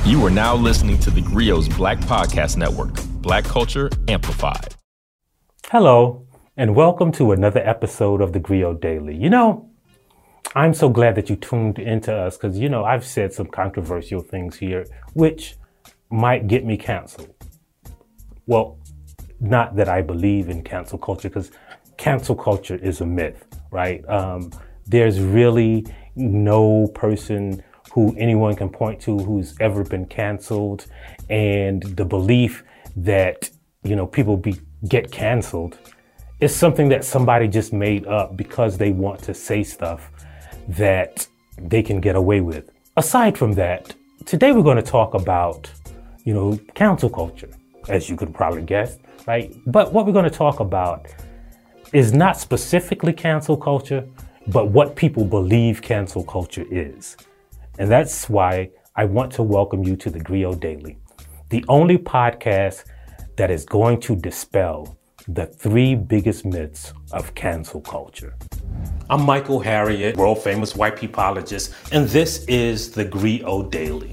You are now listening to the Grio's Black Podcast Network, Black Culture Amplified. Hello, and welcome to another episode of the Grio Daily. You know, I'm so glad that you tuned into us because, you know, I've said some controversial things here, which might get me canceled. Well, not that I believe in cancel culture, because cancel culture is a myth, right? There's really no person who anyone can point to who's ever been canceled. And the belief that, you know, people get canceled is something that somebody just made up because they want to say stuff that they can get away with. Aside from that, today we're going to talk about, you know, cancel culture, as you could probably guess, right? But what we're going to talk about is not specifically cancel culture, but what people believe cancel culture is. And that's why I want to welcome you to the Grio Daily, the only podcast that is going to dispel the three biggest myths of cancel culture. I'm Michael Harriot, world famous white peopleologist, and this is the Grio Daily.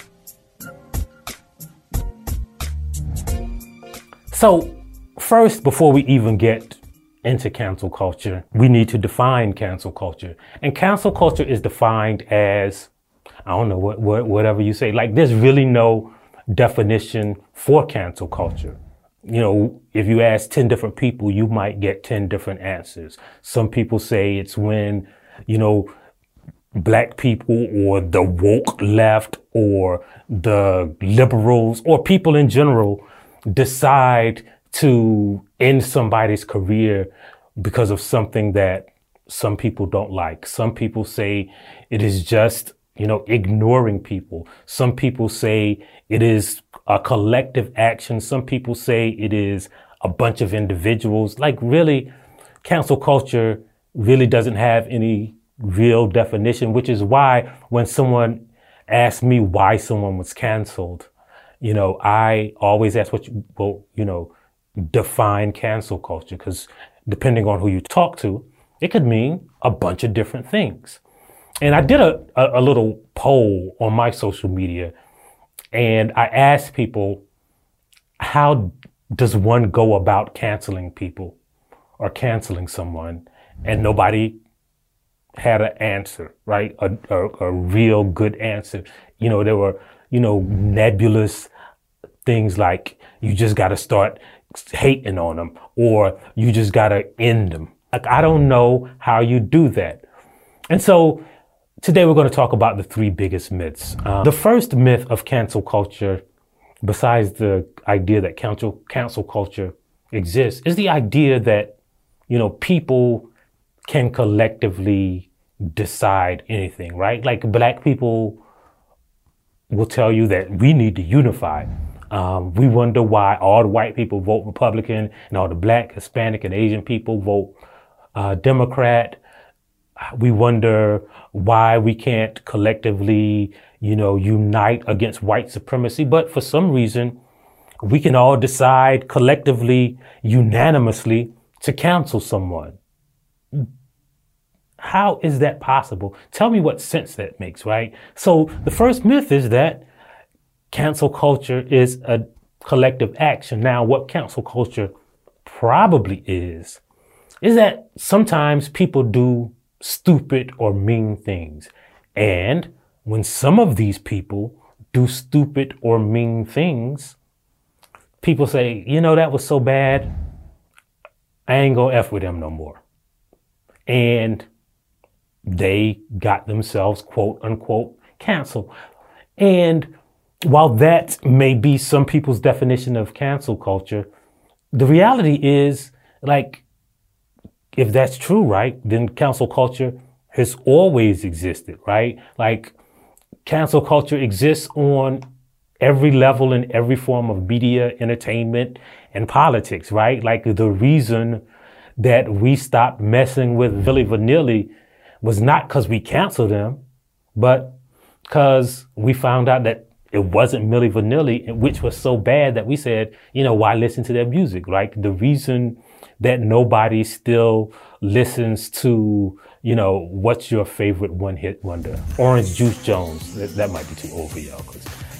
So first, before we even get into cancel culture, we need to define cancel culture. And cancel culture is defined as, I don't know, whatever you say. Like, there's really no definition for cancel culture. You know, if you ask 10 different people, you might get 10 different answers. Some people say it's when, you know, black people or the woke left or the liberals or people in general decide to end somebody's career because of something that some people don't like. Some people say it is just, you know, ignoring people. Some people say it is a collective action. Some people say it is a bunch of individuals. Like, really, cancel culture really doesn't have any real definition, which is why when someone asks me why someone was canceled, you know, I always ask define cancel culture, because depending on who you talk to, it could mean a bunch of different things. And I did a little poll on my social media, and I asked people, how does one go about canceling people or canceling someone? And nobody had an answer, right? A real good answer. You know, there were, you know, nebulous things like you just got to start hating on them or you just got to end them. Like, I don't know how you do that. And so today we're going to talk about the three biggest myths. The first myth of cancel culture, besides the idea that cancel culture exists, is the idea that, you know, people can collectively decide anything, right? Like, black people will tell you that we need to unify. We wonder why all the white people vote Republican and all the black, Hispanic, and Asian people vote Democrat. We wonder why we can't collectively, you know, unite against white supremacy. But for some reason, we can all decide collectively, unanimously, to cancel someone. How is that possible? Tell me what sense that makes, right? So the first myth is that cancel culture is a collective action. Now, what cancel culture probably is that sometimes people do stupid or mean things. And when some of these people do stupid or mean things, people say, you know, that was so bad, I ain't gonna F with them no more. And they got themselves, quote unquote, canceled. And while that may be some people's definition of cancel culture, the reality is, like, if that's true, right, then cancel culture has always existed, right? Like, cancel culture exists on every level in every form of media, entertainment, and politics, right? Like, the reason that we stopped messing with Milli Vanilli was not because we canceled them, but because we found out that it wasn't Milli Vanilli, which was so bad that we said, you know, why listen to their music? Like, the reason that nobody still listens to, you know, what's your favorite one-hit wonder? Orange Juice Jones. That might be too old for y'all, because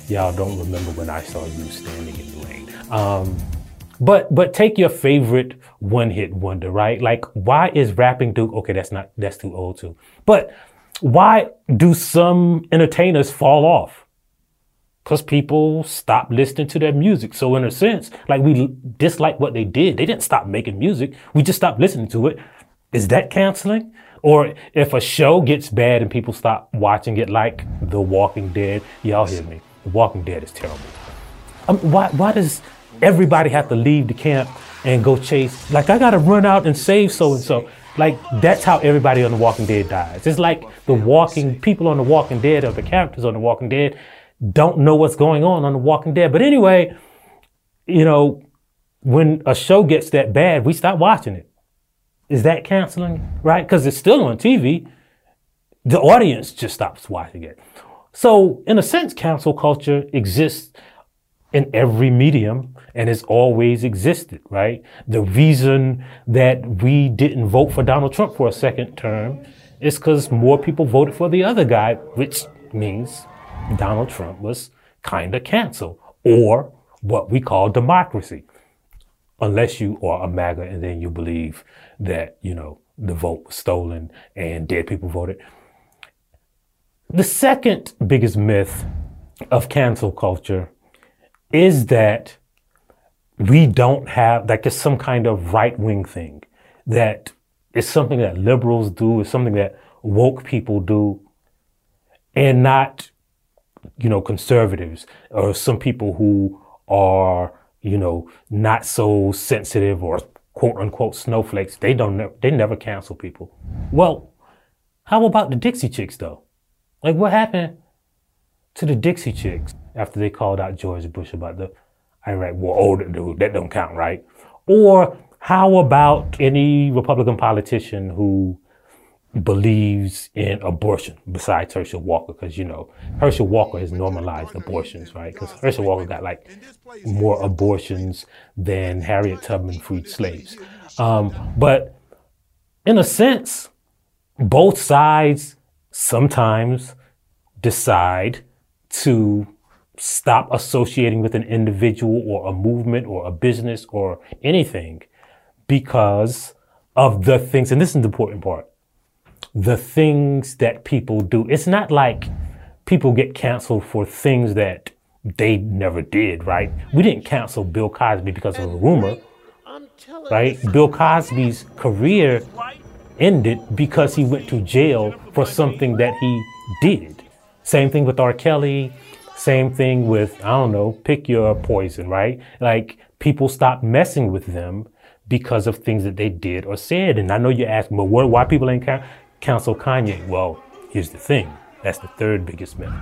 Y'all don't remember when I saw you standing in the rain. But take your favorite one-hit wonder, right? Like, why is rapping too, okay, that's too old too. But why do some entertainers fall off? Because people stop listening to their music. So in a sense, like, we dislike what they did. They didn't stop making music. We just stopped listening to it. Is that canceling? Or if a show gets bad and people stop watching it, like The Walking Dead, y'all hear me. The Walking Dead is terrible. Why does everybody have to leave the camp and go chase? Like, I got to run out and save so-and-so. Like, that's how everybody on The Walking Dead dies. It's like people on The Walking Dead, or the characters on The Walking Dead, don't know what's going on The Walking Dead. But anyway, you know, when a show gets that bad, we stop watching it. Is that canceling, right? Because it's still on TV. The audience just stops watching it. So in a sense, cancel culture exists in every medium and has always existed, right? The reason that we didn't vote for Donald Trump for a second term is because more people voted for the other guy, which means Donald Trump was kind of canceled, or what we call democracy. Unless you are a MAGA and then you believe that, you know, the vote was stolen and dead people voted. The second biggest myth of cancel culture is that we don't have, like, it's some kind of right-wing thing, that it's something that liberals do, it's something that woke people do, and not, you know, conservatives or some people who are, you know, not so sensitive or quote unquote snowflakes. They never cancel people. Well, how about the Dixie Chicks though? Like, what happened to the Dixie Chicks after they called out George Bush about the Iraq war? Oh, dude, that don't count, right? Or how about any Republican politician who believes in abortion besides Herschel Walker? Because, you know, Herschel Walker has normalized abortions, right? Because Herschel Walker got like more abortions than Harriet Tubman freed slaves. But in a sense, both sides sometimes decide to stop associating with an individual or a movement or a business or anything because of the things, and this is the important part, the things that people do. It's not like people get canceled for things that they never did, right? We didn't cancel Bill Cosby because of a rumor, right? Bill Cosby's career ended because he went to jail for something that he did. Same thing with R. Kelly. Same thing with, I don't know, pick your poison, right? Like, people stopped messing with them because of things that they did or said. And I know you're asking, but why people ain't cancel Kanye? Well, here's the thing. That's the third biggest myth.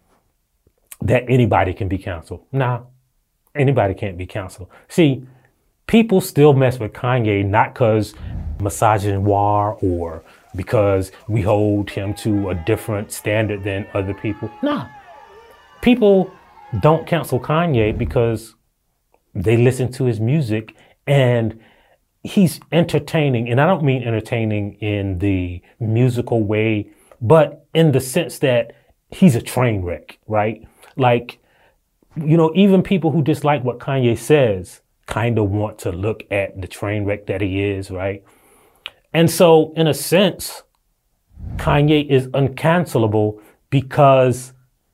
That anybody can be canceled. Nah, anybody can't be canceled. See, people still mess with Kanye not because misogynoir or because we hold him to a different standard than other people. Nah, people don't cancel Kanye because they listen to his music and he's entertaining. And I don't mean entertaining in the musical way, but in the sense that he's a train wreck, right? Like, you know, even people who dislike what Kanye says kind of want to look at the train wreck that he is, right? And so, in a sense, Kanye is uncancelable because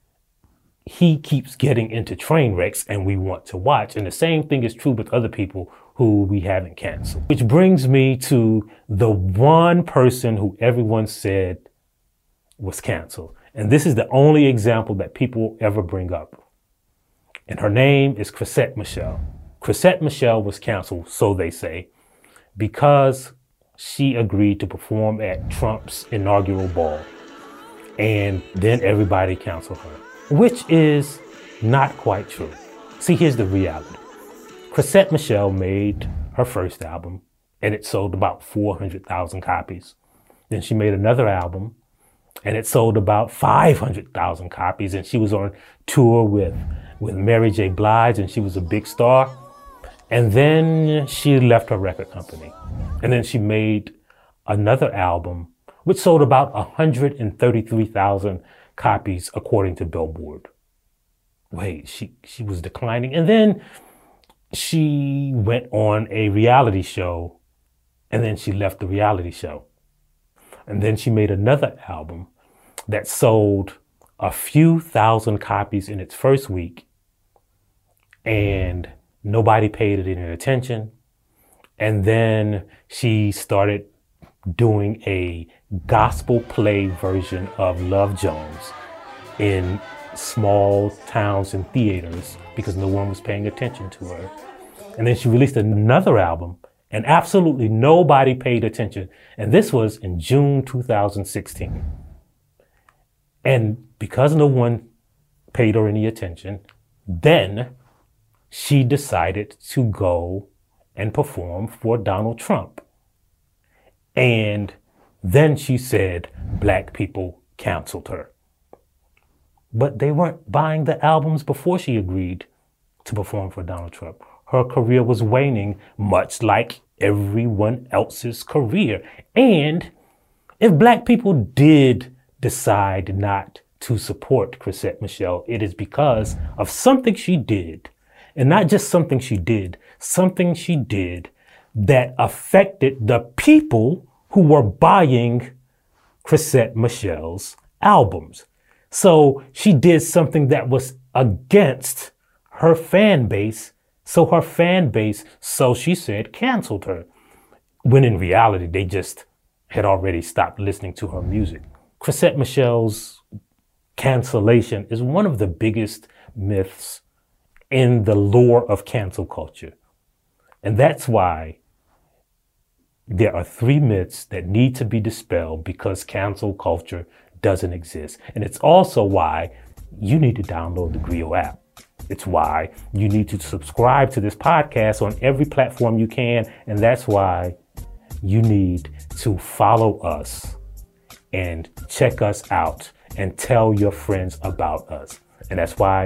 he keeps getting into train wrecks and we want to watch. And the same thing is true with other people who we haven't canceled. Which brings me to the one person who everyone said was canceled. And this is the only example that people ever bring up. And her name is Chrisette Michele. Chrisette Michele was canceled, so they say, because she agreed to perform at Trump's inaugural ball. And then everybody canceled her, which is not quite true. See, here's the reality. Chrisette Michele made her first album and it sold about 400,000 copies. Then she made another album and it sold about 500,000 copies. And she was on tour with Mary J. Blige and she was a big star. And then she left her record company. And then she made another album, which sold about 133,000 copies according to Billboard. wait, she was declining. And then she went on a reality show, and then she left the reality show. And then she made another album that sold a few thousand copies in its first week, and nobody paid it any attention. And then she started doing a gospel play version of Love Jones in small towns and theaters because no one was paying attention to her. And then she released another album, and absolutely nobody paid attention. And this was in June 2016. And because no one paid her any attention, then she decided to go and perform for Donald Trump. And then she said black people canceled her. But they weren't buying the albums before she agreed to perform for Donald Trump. Her career was waning, much like everyone else's career. And if black people did decide not to support Chrisette Michele, it is because of something she did. And not just something she did that affected the people who were buying Chrisette Michele's albums. So she did something that was against her fan base. So her fan base, so she said, canceled her. When in reality, they just had already stopped listening to her music. Chrisette Michele's cancellation is one of the biggest myths in the lore of cancel culture. And that's why there are 3 myths that need to be dispelled because cancel culture doesn't exist. And it's also why you need to download the Grio app. It's why you need to subscribe to this podcast on every platform you can. And that's why you need to follow us and check us out and tell your friends about us. And that's why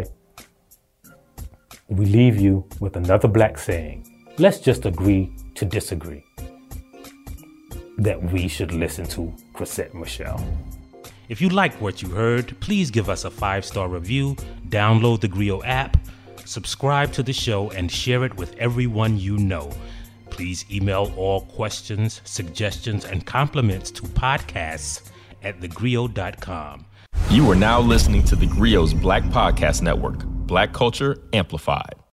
we leave you with another black saying. Let's just agree to disagree that we should listen to Chrisette Michele. If you liked what you heard, please give us a 5-star review, download the Grio app, subscribe to the show, and share it with everyone you know. Please email all questions, suggestions, and compliments to podcasts@thegrio.com. You are now listening to the Grio's Black Podcast Network, Black Culture Amplified.